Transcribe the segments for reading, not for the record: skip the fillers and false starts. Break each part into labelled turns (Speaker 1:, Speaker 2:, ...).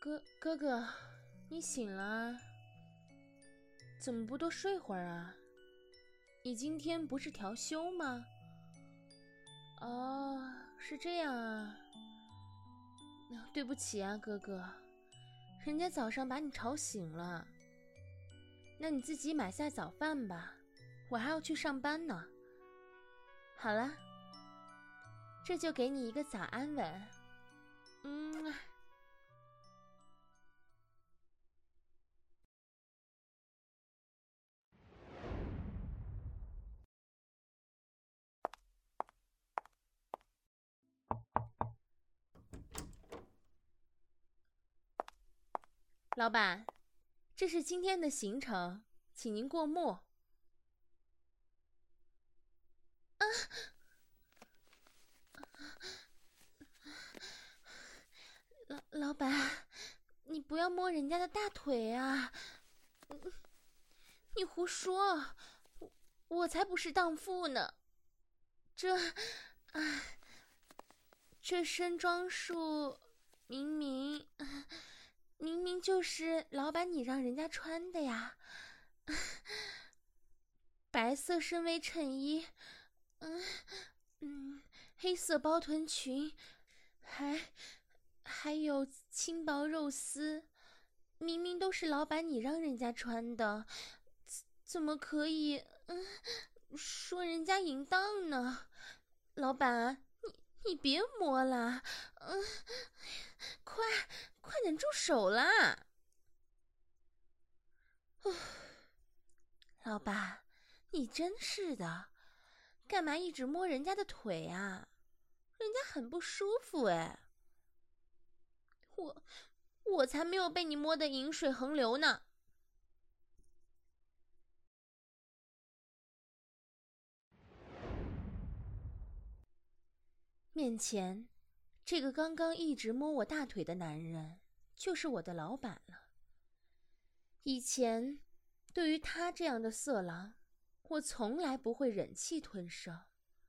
Speaker 1: 哥哥，你醒了啊？怎么不多睡会儿啊？你今天不是调休吗？哦，是这样啊。对不起啊，哥哥，人家早上把你吵醒了。那你自己买下早饭吧，我还要去上班呢。好了，这就给你一个早安吻。老板，这是今天的行程，请您过目。老板，你不要摸人家的大腿啊！你胡说，我才不是荡妇呢。这身装束明明就是老板你让人家穿的呀。白色深 V 衬衣，黑色包臀裙，还有轻薄肉丝，明明都是老板你让人家穿的，怎么可以说人家淫荡呢？老板，你别摸了，快点住手啦！老板，你真是的，干嘛一直摸人家的腿啊？人家很不舒服哎。我才没有被你摸得饮水横流呢。面前这个刚刚一直摸我大腿的男人，就是我的老板了。以前对于他这样的色狼，我从来不会忍气吞声。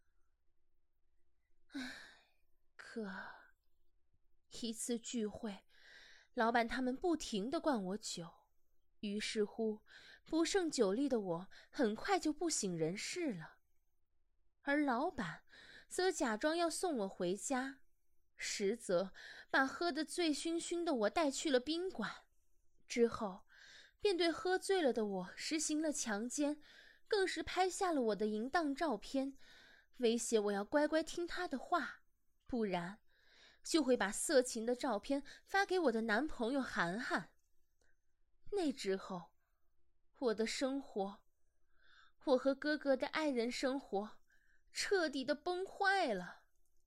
Speaker 1: 可一次聚会，老板他们不停地灌我酒，于是乎不胜酒力的我很快就不省人事了。而老板则假装要送我回家，实则把喝得醉醺醺的我带去了宾馆，之后便对喝醉了的我实行了强奸，更是拍下了我的淫荡照片，威胁我要乖乖听他的话，不然就会把色情的照片发给我的男朋友涵涵。那之后，我的生活，我和哥哥的爱人生活彻底的崩坏了。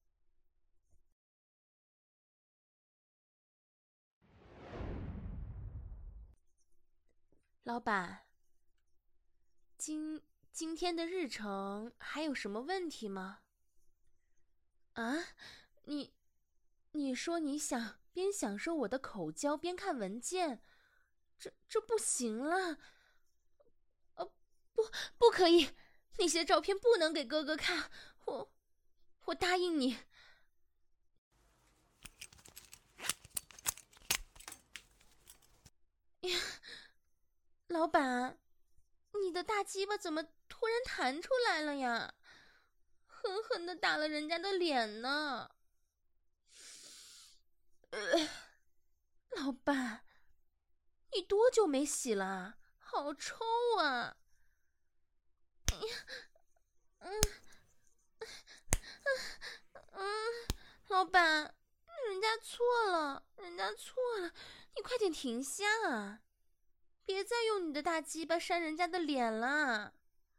Speaker 1: 老板，今天的日程还有什么问题吗？啊，你说你想边享受我的口交边看文件，这不行了。不可以，那些照片不能给哥哥看，我答应你。老板，你的大鸡巴怎么突然弹出来了呀？狠狠地打了人家的脸呢。老板，你多久没洗了？好臭啊！老板，人家错了，你快点停下啊！别再用你的大鸡巴扇人家的脸了。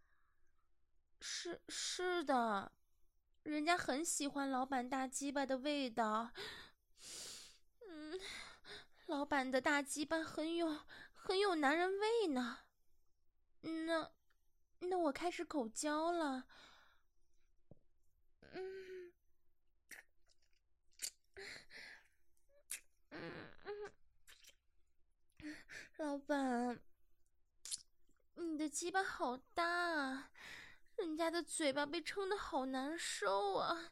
Speaker 1: 是的，人家很喜欢老板大鸡巴的味道。老板的大鸡巴很有男人味呢。那我开始口交了。老板，你的鸡巴好大啊，人家的嘴巴被撑得好难受啊。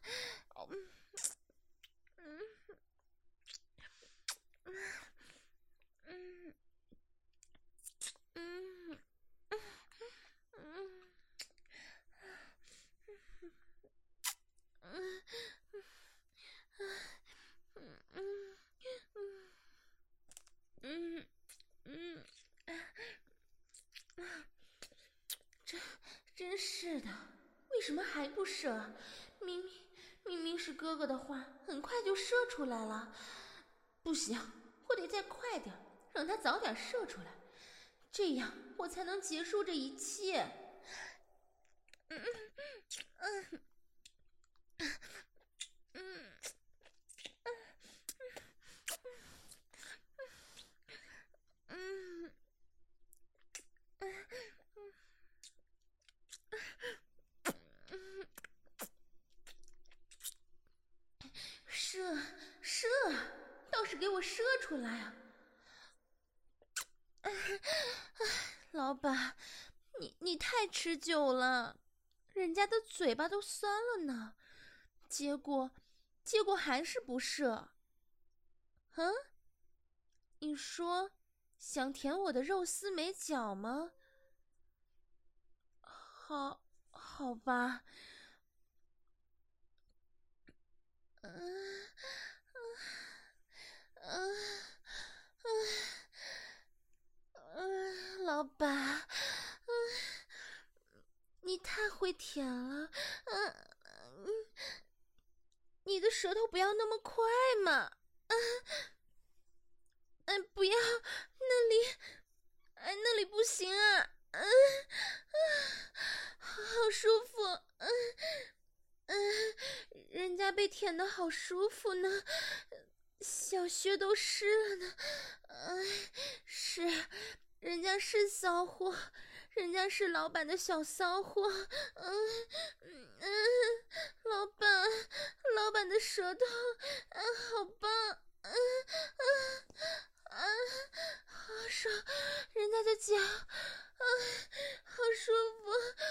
Speaker 1: 什么还不射？明明是哥哥的话，很快就射出来了。不行，我得再快点，让他早点射出来，这样我才能结束这一切。射，倒是给我射出来啊！老板，你太持久了，人家的嘴巴都酸了呢，结果还是不射。你说想舔我的肉丝美脚吗？好吧。老板，你太会舔了，你的舌头不要那么快嘛，不要，那里不行啊，好舒服，人家被舔得好舒服呢，小穴都湿了呢，是，人家是骚货，人家是老板的小骚货，老板的舌头，好棒，好爽，人家的脚，好舒服，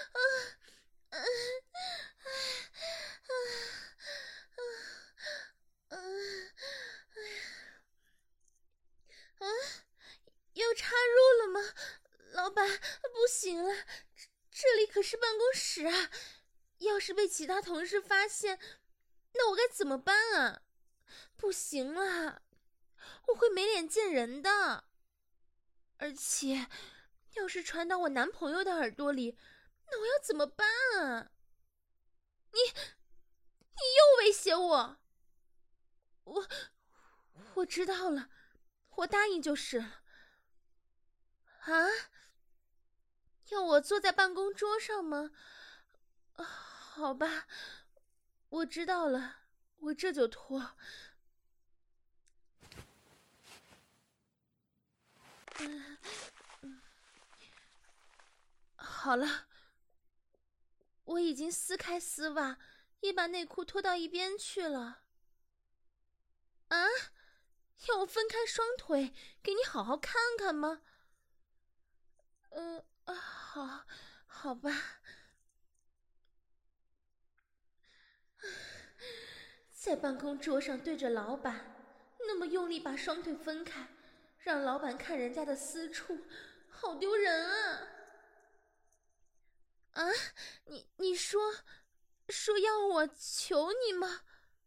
Speaker 1: 又插入了吗？老板，不行了，这里可是办公室啊，要是被其他同事发现，那我该怎么办啊？不行了，我会没脸见人的，而且要是传到我男朋友的耳朵里，那我要怎么办啊？你又威胁我？我知道了，我答应就是了。啊？要我坐在办公桌上吗？好吧，我知道了，我这就脱。好了，我已经撕开丝袜，也把内裤脱到一边去了。啊？要我分开双腿给你好好看看吗？好吧。在办公桌上对着老板那么用力把双腿分开，让老板看人家的私处，好丢人啊！啊，你说要我求你吗？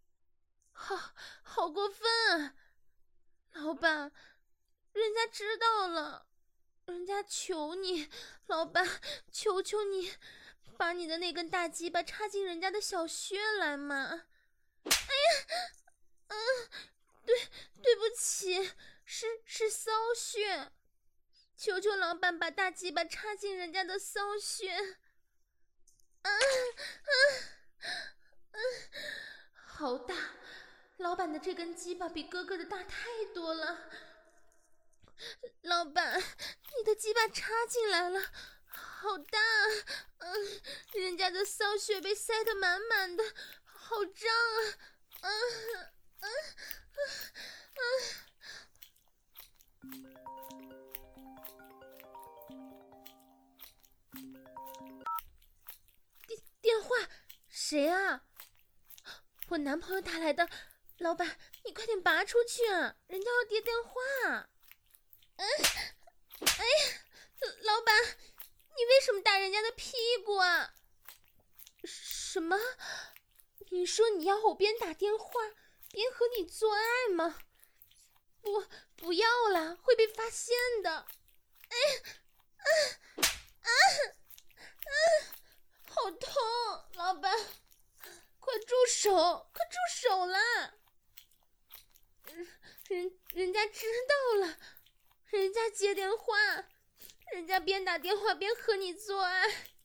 Speaker 1: 好过分啊！老板，人家知道了，人家求你，老板，求求你，把你的那根大鸡巴插进人家的小穴来嘛！哎呀，对不起，是骚穴，求求老板把大鸡巴插进人家的骚穴。好大，老板的这根鸡巴比哥哥的大太多了。老板，你的鸡巴插进来了，好大，人家的骚穴被塞得满满的，好胀啊！电话，谁啊？我男朋友打来的，老板，你快点拔出去啊，人家要接电话。哎呀，老板，你为什么打人家的屁股啊？什么？你说你要我边打电话边和你做爱吗？不要了，会被发现的。好好痛！老板，快住手！快住手啦！人家知道了，人家接电话，人家边打电话边和你做爱。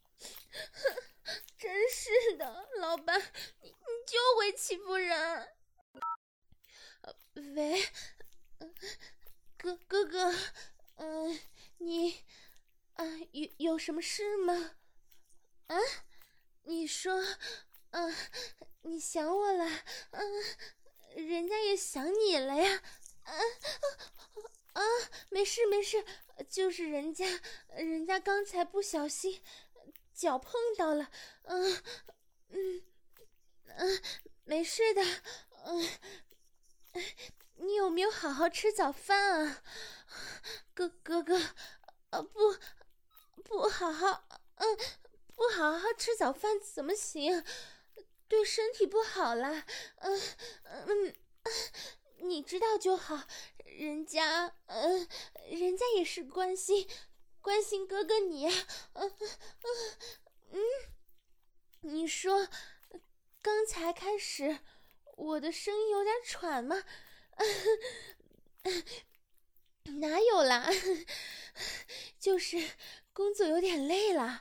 Speaker 1: 真是的，老板，你就会欺负人。喂，哥哥，你有什么事吗？啊，你说，你想我了，人家也想你了呀。没事，就是人家刚才不小心脚碰到了，没事的，你有没有好好吃早饭啊？哥哥，不好好，不好好吃早饭怎么行？对身体不好啦。你知道就好，人家也是关心哥哥你呀。你说刚才开始我的声音有点喘吗？哪有啦，就是工作有点累了。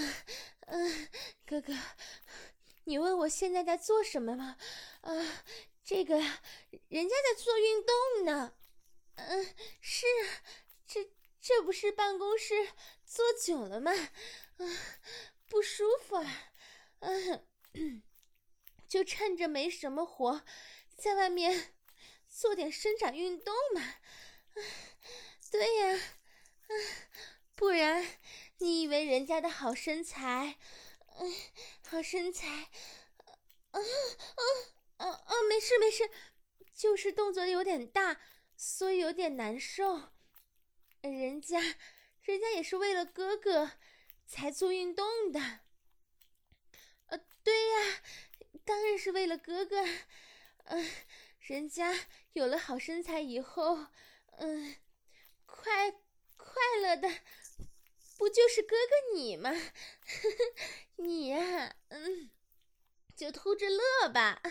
Speaker 1: 哥哥，你问我现在在做什么吗？这个人家在做运动呢。是啊，这不是办公室坐久了吗？不舒服啊。就趁着没什么活，在外面做点伸展运动嘛。对呀，不然你以为人家的好身材，没事，就是动作有点大，所以有点难受。人家也是为了哥哥才做运动的。对呀，当然是为了哥哥。人家有了好身材以后，快乐的不就是哥哥你吗？你呀，就偷着乐吧。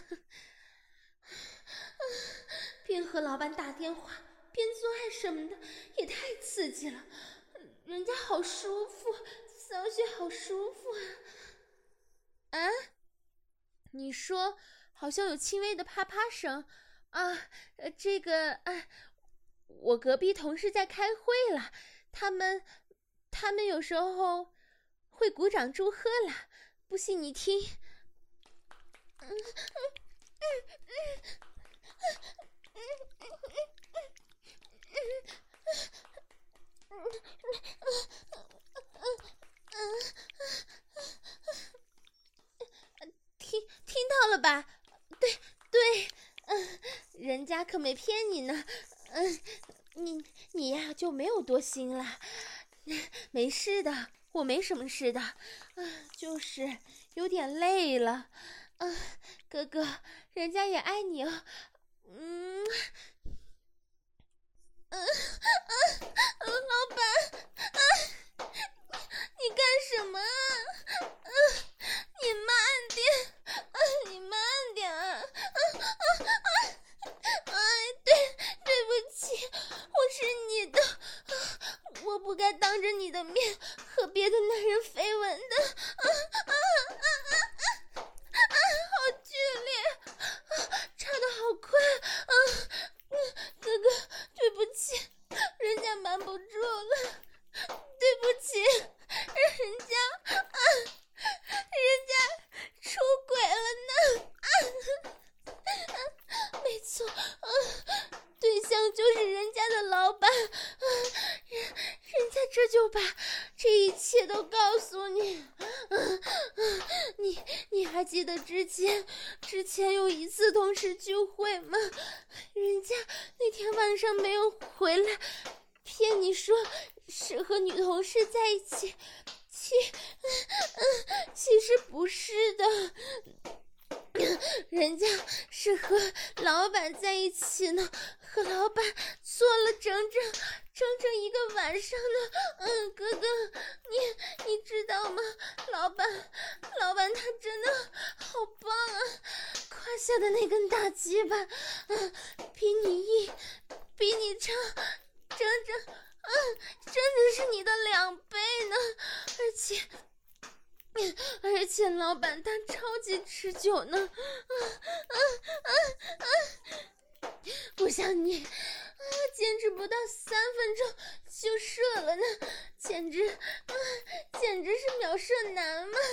Speaker 1: 边和老板打电话边做爱什么的，也太刺激了。人家好舒服，骚穴好舒服啊。你说好像有轻微的啪啪声啊？这个我隔壁同事在开会了，他们有时候会鼓掌祝贺啦，不信你听。听到了吧？对，人家可没骗你呢。你呀就没有多心了。没事的，我没什么事的。就是有点累了。哥哥，人家也爱你哦。老板，你干什么啊？你慢点，你慢点啊！对不起，我是你的，我不该当着你的面和别的男人绯闻的。好剧烈，插得好快啊！哥哥，对不起，人家瞒不住了，对不起，人家出轨了呢。没错，对象就是人家的老板。人家这就把这一切都告诉你。你还记得之前有一次同事聚会吗？人家那天晚上没有回来，骗你说是和女同事在一起，其实不是的，人家是和老板在一起呢，和老板做了整整整一个晚上呢。哥哥，你知道吗？老板他真的好棒啊！胯下的那根大鸡巴，比你长，真的是你的2倍呢，而且老板他超级持久呢，不像你，坚持不到3分钟就射了呢，简直是秒射男嘛！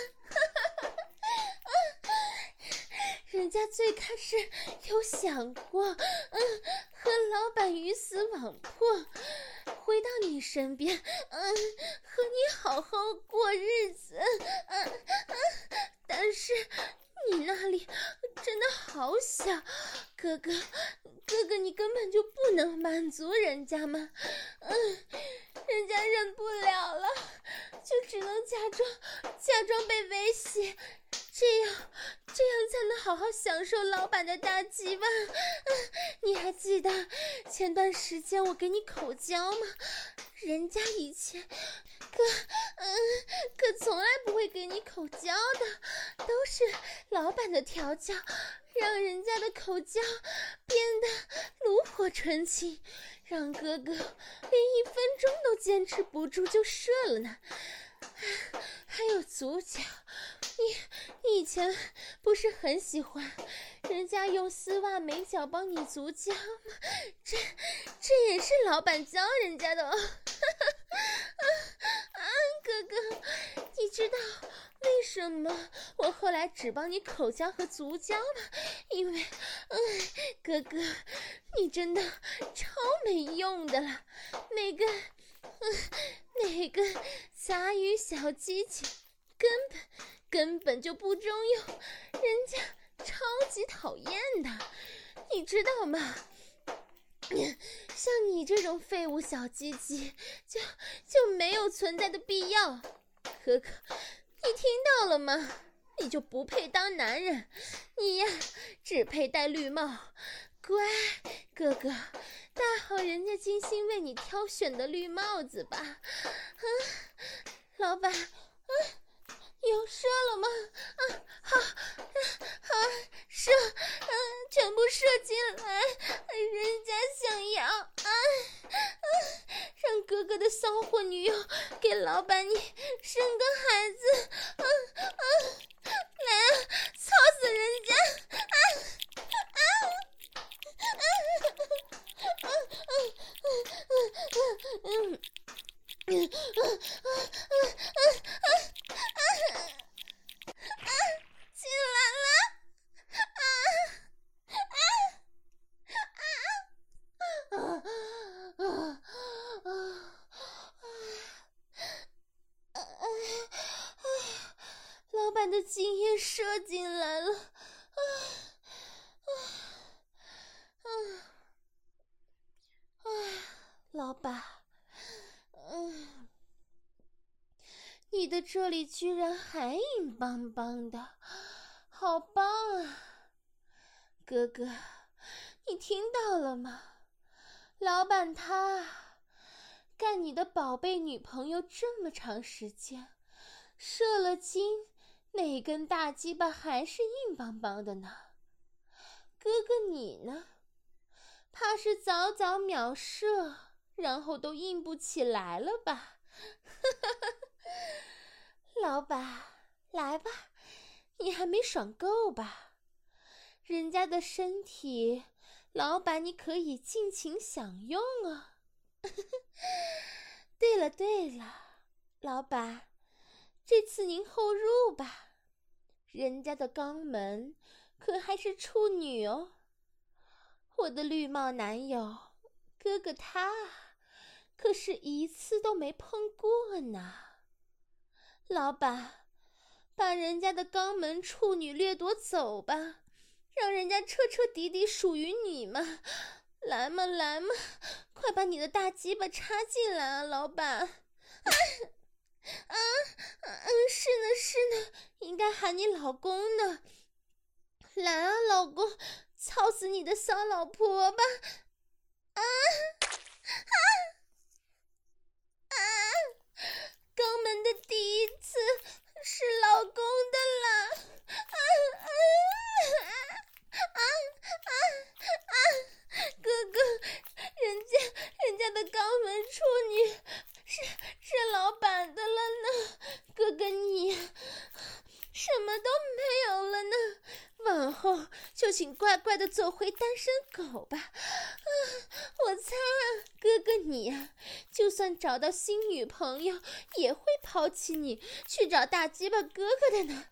Speaker 1: 人家最开始有想过，和老板鱼死网破，回到你身边，和你好好过日子，但是你那里真的好小，哥哥，你根本就不能满足人家吗？人家忍不了了，就只能假装被威胁，这样才能好好享受老板的大鸡巴。你还记得前段时间我给你口交吗？人家以前可从来不会给你口交的，都是老板的调教，让人家的口交变得炉火纯青，让哥哥连1分钟都坚持不住就射了呢。还有足脚，你以前不是很喜欢人家用丝袜美脚帮你足脚吗？这也是老板教人家的哦。哥哥，你知道为什么我后来只帮你口交和足交吗？因为哥哥，你真的超没用的了，那个杂鱼小鸡鸡根本就不中用，人家超级讨厌的，你知道吗？像你这种废物小鸡鸡就没有存在的必要。哥哥，你听到了吗？你就不配当男人，你呀只配戴绿帽。乖，哥哥，戴好人家精心为你挑选的绿帽子吧。老板，有射了吗？好，射，全部射进来，人家想要让哥哥的骚货女友给老板你生个孩子，来啊，操死人家！进来了！老板的精液射进来了，老板，你的这里居然还硬邦邦的，好棒啊！哥哥，你听到了吗？老板他干你的宝贝女朋友这么长时间，射了精，那根大鸡巴还是硬邦邦的呢。哥哥你呢？怕是早秒射，然后都硬不起来了吧？老板，来吧，你还没爽够吧？人家的身体，老板你可以尽情享用啊。对了，老板，这次您后入吧，人家的肛门可还是处女哦。我的绿帽男友，哥哥他可是一次都没碰过呢。老板，把人家的肛门处女掠夺走吧，让人家彻底属于你嘛！来嘛，快把你的大鸡巴插进来啊，老板！是呢，应该喊你老公呢。来啊，老公，操死你的骚老婆吧！ 请乖乖的做回单身狗吧。我猜哥哥你呀，就算找到新女朋友，也会抛弃你，去找大鸡巴哥哥的呢。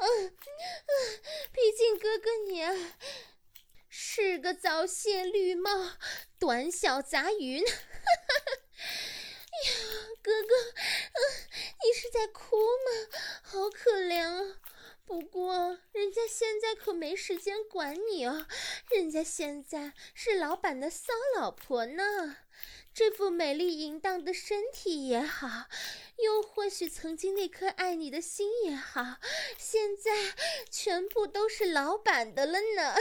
Speaker 1: 毕竟哥哥你啊，是个早泄绿帽，短小杂鱼呢。呀，哥哥，你是在哭吗？好可怜啊！不过人家现在可没时间管你哦，人家现在是老板的骚老婆呢。这副美丽淫荡的身体也好，又或许曾经那颗爱你的心也好，现在全部都是老板的了呢。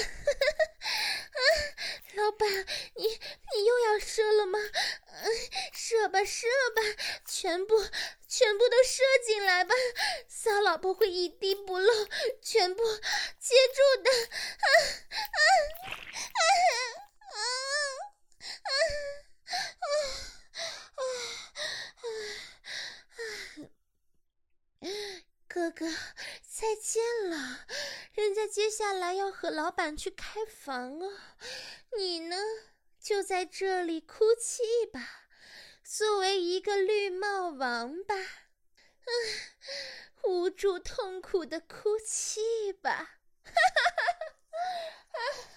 Speaker 1: 老板，你又要射了吗？射吧，全部都射进来吧，骚老婆会一滴不漏，全部接住的。哥哥，再见了，人家接下来要和老板去开房哦，你呢，就在这里哭泣吧，作为一个绿帽王吧，无助痛苦的哭泣吧。